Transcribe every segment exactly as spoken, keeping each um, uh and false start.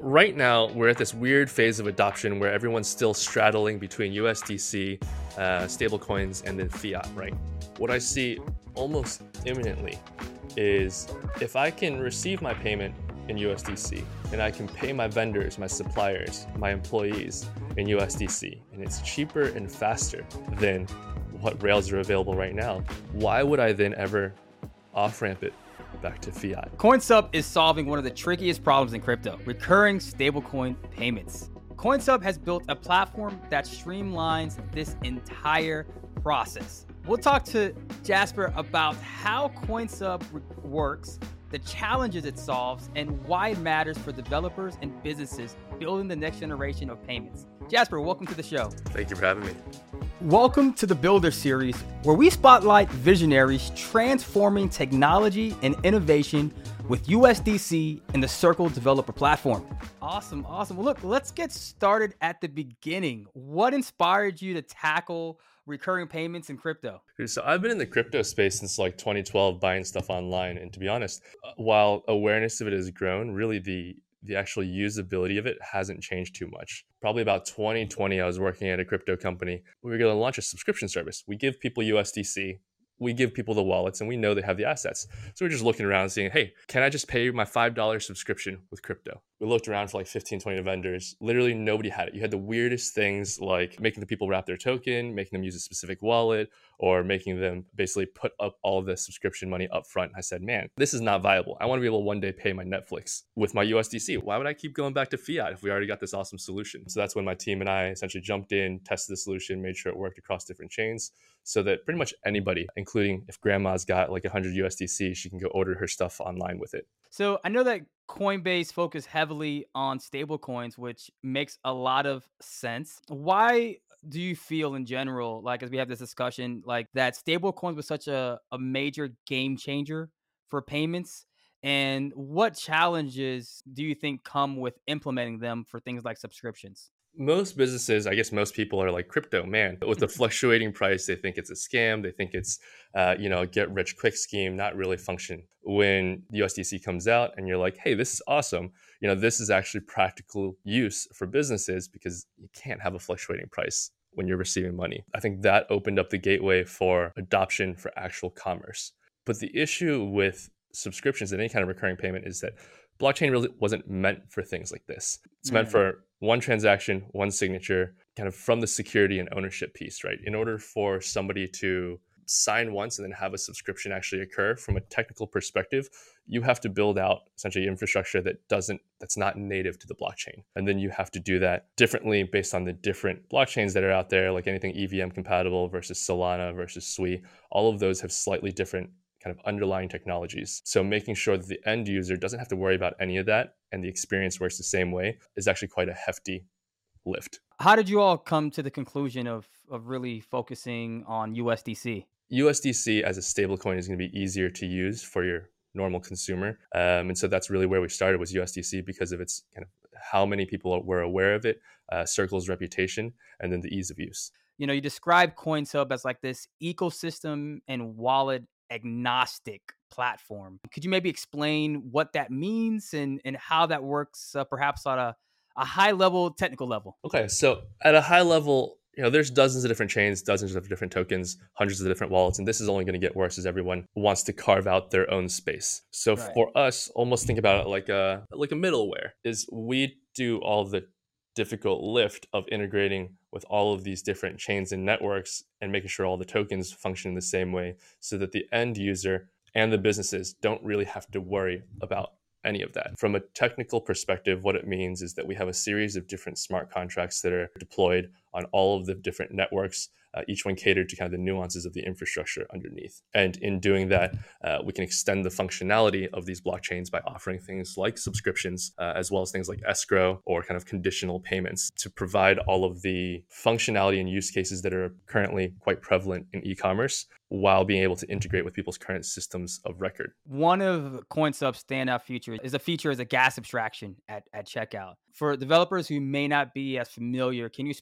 right now, we're at this weird phase of adoption where everyone's still straddling between U S D C, uh, stablecoins, and then fiat, right? What I see almost imminently is if I can receive my payment in U S D C and I can pay my vendors, my suppliers, my employees in U S D C, and it's cheaper and faster than what rails are available right now, why would I then ever off-ramp it back to fiat? CoinSub is solving one of the trickiest problems in crypto, recurring stablecoin payments. CoinSub has built a platform that streamlines this entire process. We'll talk to Jasper about how CoinSub works, the challenges it solves, and why it matters for developers and businesses building the next generation of payments. Jasper, welcome to the show. Thank you for having me. Welcome to the Builder Series, where we spotlight visionaries transforming technology and innovation with U S D C and the Circle developer platform. Awesome, awesome. Well, look, let's get started at the beginning. What inspired you to tackle recurring payments in crypto? So I've been in the crypto space since like twenty twelve, buying stuff online. And to be honest, while awareness of it has grown, really the the actual usability of it hasn't changed too much. Probably about twenty twenty, I was working at a crypto company. We were going to launch a subscription service. We give people U S D C. We give people the wallets, and we know they have the assets. So we're just looking around and saying, hey, can I just pay my five dollars subscription with crypto? We looked around for like fifteen, twenty vendors. Literally nobody had it. You had the weirdest things like making the people wrap their token, making them use a specific wallet, or making them basically put up all of the subscription money up front. I said, man, this is not viable. I want to be able to one day pay my Netflix with my U S D C. Why would I keep going back to fiat if we already got this awesome solution? So that's when my team and I essentially jumped in, tested the solution, made sure it worked across different chains so that pretty much anybody, including if grandma's got like one hundred U S D C, she can go order her stuff online with it. So I know that Coinbase focused heavily on stablecoins, which makes a lot of sense. Why do you feel in general, like as we have this discussion, like that stablecoins was such a, a major game changer for payments? And what challenges do you think come with implementing them for things like subscriptions? Most businesses, I guess most people are like crypto, man. With the fluctuating price, they think it's a scam. They think it's, uh, you know, a get rich quick scheme, not really function. When U S D C comes out and you're like, hey, this is awesome. You know, this is actually practical use for businesses because you can't have a fluctuating price when you're receiving money. I think that opened up the gateway for adoption for actual commerce. But the issue with subscriptions and any kind of recurring payment is that blockchain really wasn't meant for things like this. It's meant for one transaction, one signature, kind of from the security and ownership piece, right? In order for somebody to sign once and then have a subscription actually occur from a technical perspective, you have to build out essentially infrastructure that doesn't, that's not native to the blockchain. And then you have to do that differently based on the different blockchains that are out there, like anything E V M compatible versus Solana versus S W I. All of those have slightly different kind of underlying technologies. So making sure that the end user doesn't have to worry about any of that and the experience works the same way is actually quite a hefty lift. How did you all come to the conclusion of, of really focusing on U S D C? U S D C as a stablecoin is going to be easier to use for your normal consumer. Um, and so that's really where we started was U S D C because of its kind of how many people were aware of it, uh, Circle's reputation, and then the ease of use. You know, you describe CoinSub as like this ecosystem and wallet agnostic platform. Could you maybe explain what that means and, and how that works, uh, perhaps on a, a high level, technical level? Okay, so at a high level, you know, there's dozens of different chains, dozens of different tokens, hundreds of different wallets, and this is only going to get worse as everyone wants to carve out their own space. So right. For us, almost think about it like a like a middleware. Is we do all the difficult lift of integrating with all of these different chains and networks and making sure all the tokens function in the same way so that the end user and the businesses don't really have to worry about any of that. From a technical perspective, what it means is that we have a series of different smart contracts that are deployed on all of the different networks, uh, each one catered to kind of the nuances of the infrastructure underneath. And in doing that, uh, we can extend the functionality of these blockchains by offering things like subscriptions, uh, as well as things like escrow or kind of conditional payments to provide all of the functionality and use cases that are currently quite prevalent in e-commerce while being able to integrate with people's current systems of record. One of CoinSub's standout features is a feature as a gas abstraction at, at checkout. For developers who may not be as familiar, can you explain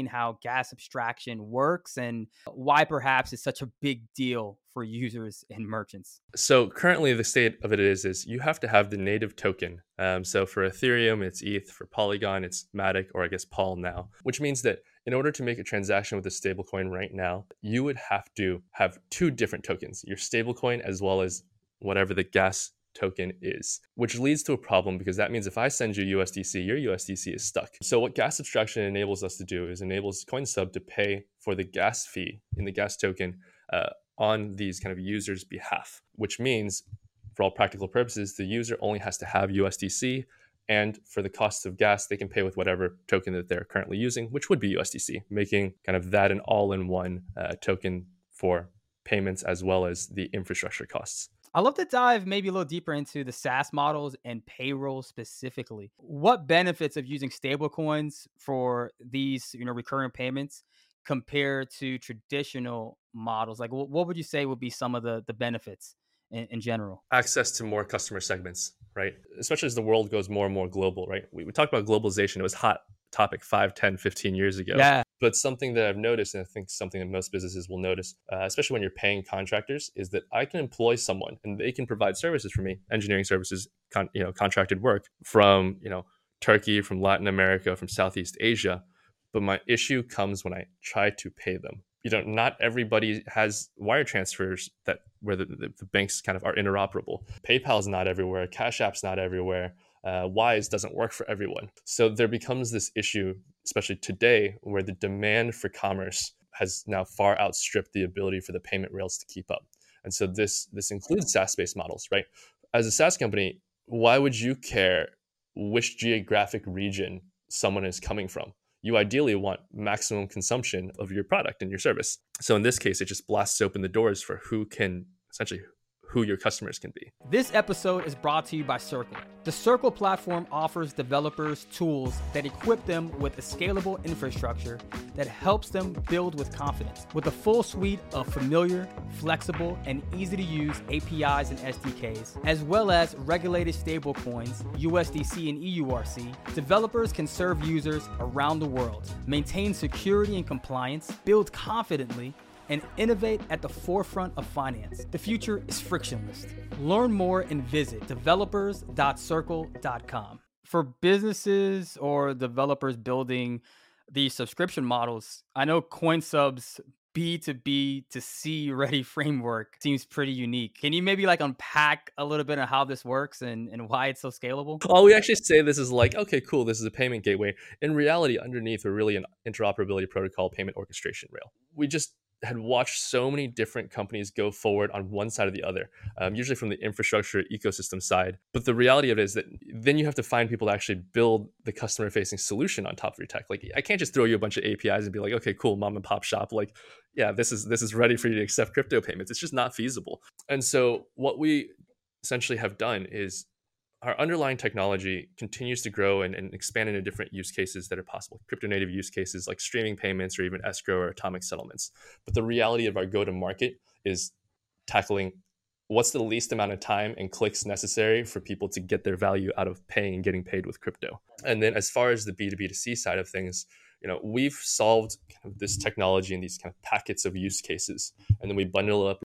how gas abstraction works and why perhaps it's such a big deal for users and merchants? So currently the state of it is, is you have to have the native token. Um, so for Ethereum, it's E T H. For Polygon, it's Matic, or I guess Pol now, which means that in order to make a transaction with a stablecoin right now, you would have to have two different tokens, your stablecoin as well as whatever the gas token is, which leads to a problem because that means if I send you U S D C, your U S D C is stuck. So what gas abstraction enables us to do is enables CoinSub to pay for the gas fee in the gas token uh, on these kind of users' behalf, which means for all practical purposes, the user only has to have U S D C, and for the cost of gas, they can pay with whatever token that they're currently using, which would be U S D C, making kind of that an all-in-one uh, token for payments as well as the infrastructure costs. I'd love to dive maybe a little deeper into the SaaS models and payroll specifically. What benefits of using stablecoins for these, you know, recurring payments compared to traditional models? Like, what would you say would be some of the the benefits in, in general? Access to more customer segments, right? Especially as the world goes more and more global, right? We, we talked about globalization. It was hot topic five, ten, fifteen years ago. Yeah. But something that I've noticed, and I think something that most businesses will notice, uh, especially when you're paying contractors, is that I can employ someone and they can provide services for me, engineering services, con- you know, contracted work from, you know, Turkey, from Latin America, from Southeast Asia. But my issue comes when I try to pay them. You know, not everybody has wire transfers that where the, the, the banks kind of are interoperable. PayPal is not everywhere. Cash App's not everywhere. Uh, Wise doesn't work for everyone. So there becomes this issue, especially today, where the demand for commerce has now far outstripped the ability for the payment rails to keep up. And so this this includes SaaS-based models, right? As a SaaS company, why would you care which geographic region someone is coming from? You ideally want maximum consumption of your product and your service. So in this case, it just blasts open the doors for who can essentially who your customers can be. This episode is brought to you by Circle. The Circle platform offers developers tools that equip them with a scalable infrastructure that helps them build with confidence. With a full suite of familiar, flexible, and easy to use A P Is and S D Ks, as well as regulated stablecoins, U S D C and E U R C, developers can serve users around the world, maintain security and compliance, build confidently, and innovate at the forefront of finance. The future is frictionless. Learn more and visit developers dot circle dot com. For businesses or developers building these subscription models, I know CoinSub's B two B to C ready framework seems pretty unique. Can you maybe like unpack a little bit on how this works and, and why it's so scalable? Oh, we actually say this is like, okay, cool, this is a payment gateway. In reality, underneath, we're really an interoperability protocol payment orchestration rail. We just had watched so many different companies go forward on one side or the other, um, usually from the infrastructure ecosystem side. But the reality of it is that then you have to find people to actually build the customer facing solution on top of your tech. Like I can't just throw you a bunch of A P Is and be like, okay, cool, mom and pop shop. Like, yeah, this is this is ready for you to accept crypto payments. It's just not feasible. And so what we essentially have done is our underlying technology continues to grow and, and expand into different use cases that are possible, crypto native use cases like streaming payments or even escrow or atomic settlements. But the reality of our go-to-market is tackling what's the least amount of time and clicks necessary for people to get their value out of paying and getting paid with crypto. And then as far as the B two B to C side of things, you know, we've solved kind of this technology in these kind of packets of use cases, and then we bundle it up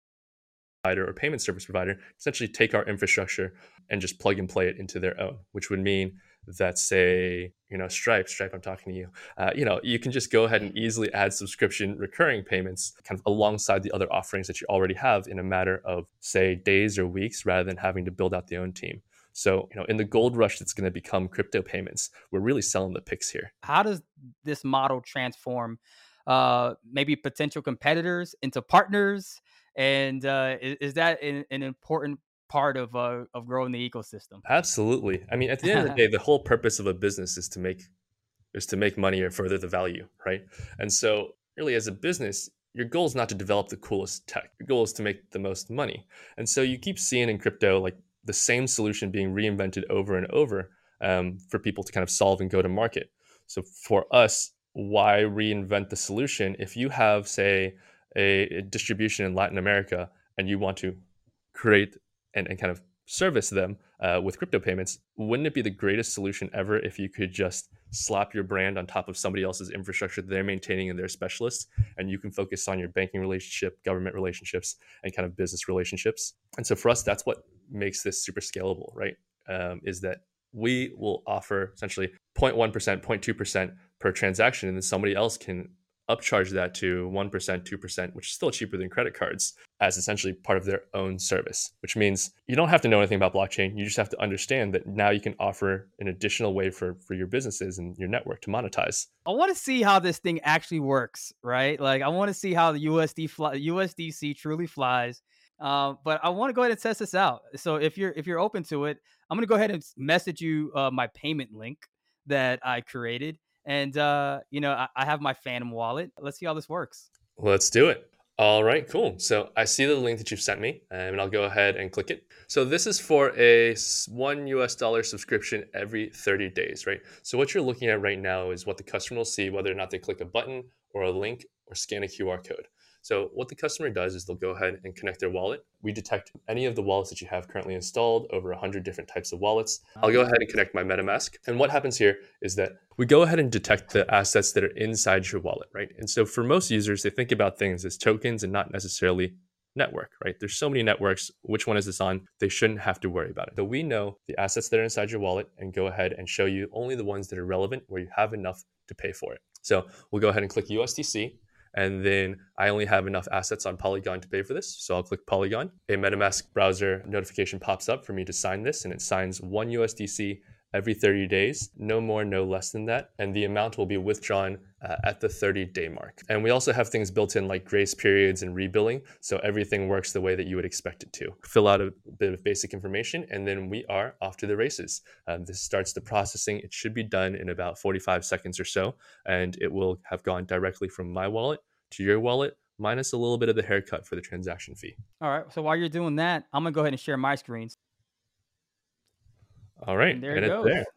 or payment service provider, essentially take our infrastructure and just plug and play it into their own, which would mean that, say, you know, Stripe, Stripe, I'm talking to you, uh, you know, you can just go ahead and easily add subscription recurring payments kind of alongside the other offerings that you already have in a matter of, say, days or weeks, rather than having to build out the own team. So, you know, in the gold rush that's going to become crypto payments, we're really selling the picks here. How does this model transform uh, maybe potential competitors into partners? And uh, is, is that an, an important part of uh, of growing the ecosystem? Absolutely. I mean, at the end of the day, the whole purpose of a business is to make is to make money or further the value, right? And so, really, as a business, your goal is not to develop the coolest tech. Your goal is to make the most money. And so, you keep seeing in crypto like the same solution being reinvented over and over um, for people to kind of solve and go to market. So, for us, why reinvent the solution if you have, say, a, a distribution in Latin America and you want to create and, and kind of service them uh, with crypto payments? Wouldn't it be the greatest solution ever if you could just slap your brand on top of somebody else's infrastructure that they're maintaining and they're specialists, and you can focus on your banking relationship, government relationships, and kind of business relationships. And so for us, that's what makes this super scalable, right? Um, is that we will offer essentially zero point one percent, zero point two percent per transaction, and then somebody else can upcharge that to one percent, two percent, which is still cheaper than credit cards, as essentially part of their own service, which means you don't have to know anything about blockchain. You just have to understand that now you can offer an additional way for, for your businesses and your network to monetize. I want to see how this thing actually works, right? Like, I want to see how the U S D fly, U S D C truly flies. Um, but I want to go ahead and test this out. So if you're if you're open to it, I'm gonna go ahead and message you uh, my payment link that I created. And, uh, you know, I, I have my Phantom wallet. Let's see how this works. Let's do it. All right, cool. So I see the link that you've sent me, and I'll go ahead and click it. So this is for a one U S dollar subscription every thirty days, right? So what you're looking at right now is what the customer will see, whether or not they click a button or a link or scan a Q R code. So what the customer does is they'll go ahead and connect their wallet. We detect any of the wallets that you have currently installed, over one hundred different types of wallets. I'll go ahead and connect my MetaMask. And what happens here is that we go ahead and detect the assets that are inside your wallet, right? And so for most users, they think about things as tokens and not necessarily network, right? There's so many networks. Which one is this on? They shouldn't have to worry about it. So we know the assets that are inside your wallet and go ahead and show you only the ones that are relevant where you have enough to pay for it. So we'll go ahead and click U S D C. And then I only have enough assets on Polygon to pay for this. So I'll click Polygon. A MetaMask browser notification pops up for me to sign this, and it signs one U S D C every thirty days, no more, no less than that. And the amount will be withdrawn uh, at the thirty day mark. And we also have things built in like grace periods and rebilling. So everything works the way that you would expect it to. Fill out a bit of basic information, and then we are off to the races. Um, this starts the processing. It should be done in about forty-five seconds or so. And it will have gone directly from my wallet to your wallet, minus a little bit of the haircut for the transaction fee. All right. So while you're doing that, I'm going to go ahead and share my screens. All right. And there and it it's goes. there.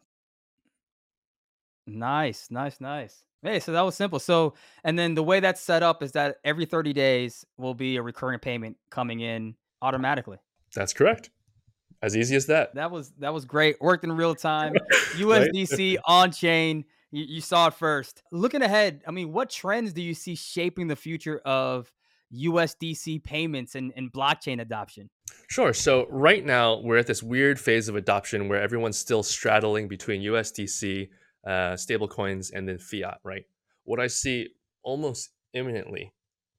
Nice, nice, nice. Hey, so that was simple. So, and then the way that's set up is that every thirty days will be a recurring payment coming in automatically. That's correct. As easy as that. That was that was great. Worked in real time. U S D C on chain. You, you saw it first. Looking ahead, I mean, what trends do you see shaping the future of U S D C payments and, and blockchain adoption? Sure. So right now we're at this weird phase of adoption where everyone's still straddling between U S D C, uh, stablecoins, and then fiat, right? What I see almost imminently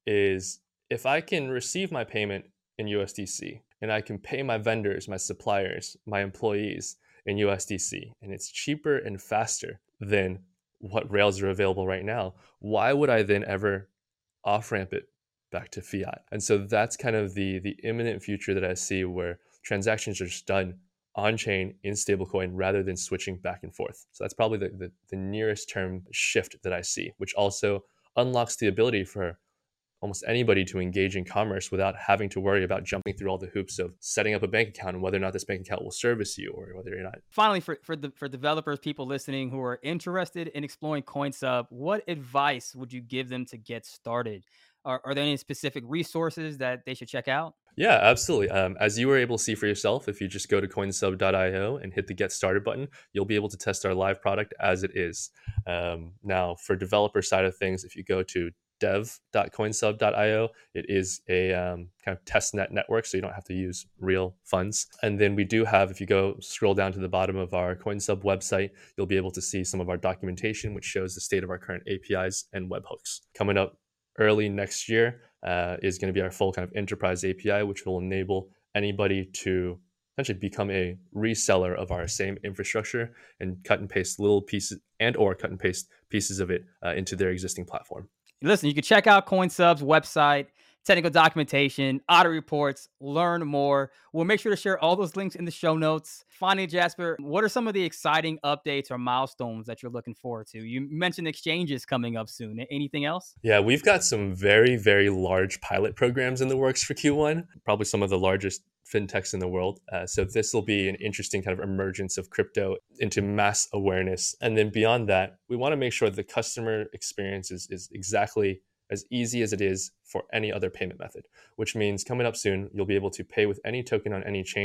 is if I can receive my payment in U S D C and I can pay my vendors, my suppliers, my employees in U S D C, and it's cheaper and faster than what rails are available right now, why would I then ever off-ramp it back to fiat? And so that's kind of the the imminent future that I see, where transactions are just done on-chain in stablecoin rather than switching back and forth. So that's probably the, the, the nearest term shift that I see, which also unlocks the ability for almost anybody to engage in commerce without having to worry about jumping through all the hoops of setting up a bank account and whether or not this bank account will service you or whether or not. Finally, for, for the for developers, people listening who are interested in exploring CoinSub, what advice would you give them to get started? Are, are there any specific resources that they should check out? Yeah, absolutely. Um, as you were able to see for yourself, if you just go to coinsub dot io and hit the Get Started button, you'll be able to test our live product as it is. Um, now, for developer side of things, if you go to dev dot coinsub dot io, it is a um, kind of testnet network, so you don't have to use real funds. And then we do have, if you go scroll down to the bottom of our CoinSub website, you'll be able to see some of our documentation, which shows the state of our current A P Is and webhooks. Coming up early next year uh, is going to be our full kind of enterprise A P I, which will enable anybody to essentially become a reseller of our same infrastructure and cut and paste little pieces and or cut and paste pieces of it uh, into their existing platform. Listen, you can check out CoinSub's website, technical documentation, audit reports, learn more. We'll make sure to share all those links in the show notes. Finally, Jasper, what are some of the exciting updates or milestones that you're looking forward to? You mentioned exchanges coming up soon. Anything else? Yeah, we've got some very, very large pilot programs in the works for Q one, probably some of the largest fintechs in the world. Uh, so this will be an interesting kind of emergence of crypto into mass awareness. And then beyond that, we want to make sure that the customer experience is, is exactly as easy as it is for any other payment method, which means coming up soon, you'll be able to pay with any token on any chain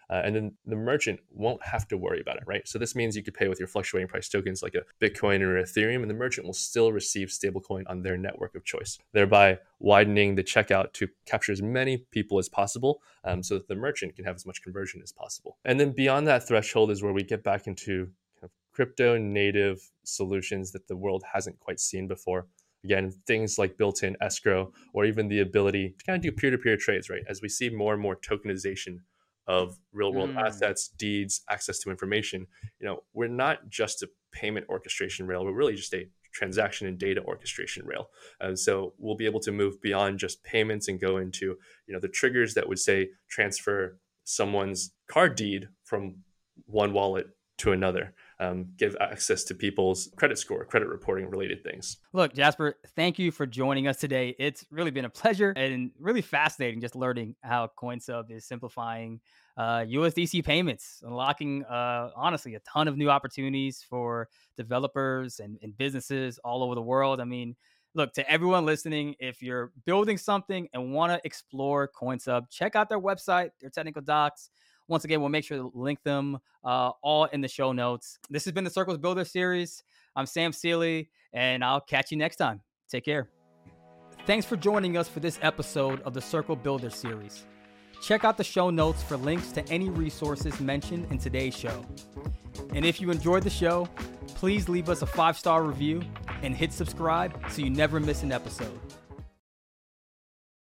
Uh, and then the merchant won't have to worry about it, right? So this means you could pay with your fluctuating price tokens like a Bitcoin or Ethereum, and the merchant will still receive stablecoin on their network of choice, thereby widening the checkout to capture as many people as possible, um, so that the merchant can have as much conversion as possible. And then beyond that threshold is where we get back into kind of crypto native solutions that the world hasn't quite seen before. Again, things like built-in escrow, or even the ability to kind of do peer-to-peer trades, right? As we see more and more tokenization of real-world Mm. assets, deeds, access to information, you know, we're not just a payment orchestration rail, we're really just a transaction and data orchestration rail. And so we'll be able to move beyond just payments and go into, you know, the triggers that would say transfer someone's card deed from one wallet to another, um, give access to people's credit score, credit reporting related things. Look, Jasper, thank you for joining us today. It's really been a pleasure and really fascinating just learning how CoinSub is simplifying uh, U S D C payments, unlocking, uh, honestly, a ton of new opportunities for developers and, and businesses all over the world. I mean, look, to everyone listening, if you're building something and want to explore CoinSub, check out their website, their technical docs. Once again, we'll make sure to link them uh, all in the show notes. This has been the Circles Builder series. I'm Sam Sealy, and I'll catch you next time. Take care. Thanks for joining us for this episode of the Circle Builder series. Check out the show notes for links to any resources mentioned in today's show. And if you enjoyed the show, please leave us a five-star review and hit subscribe so you never miss an episode.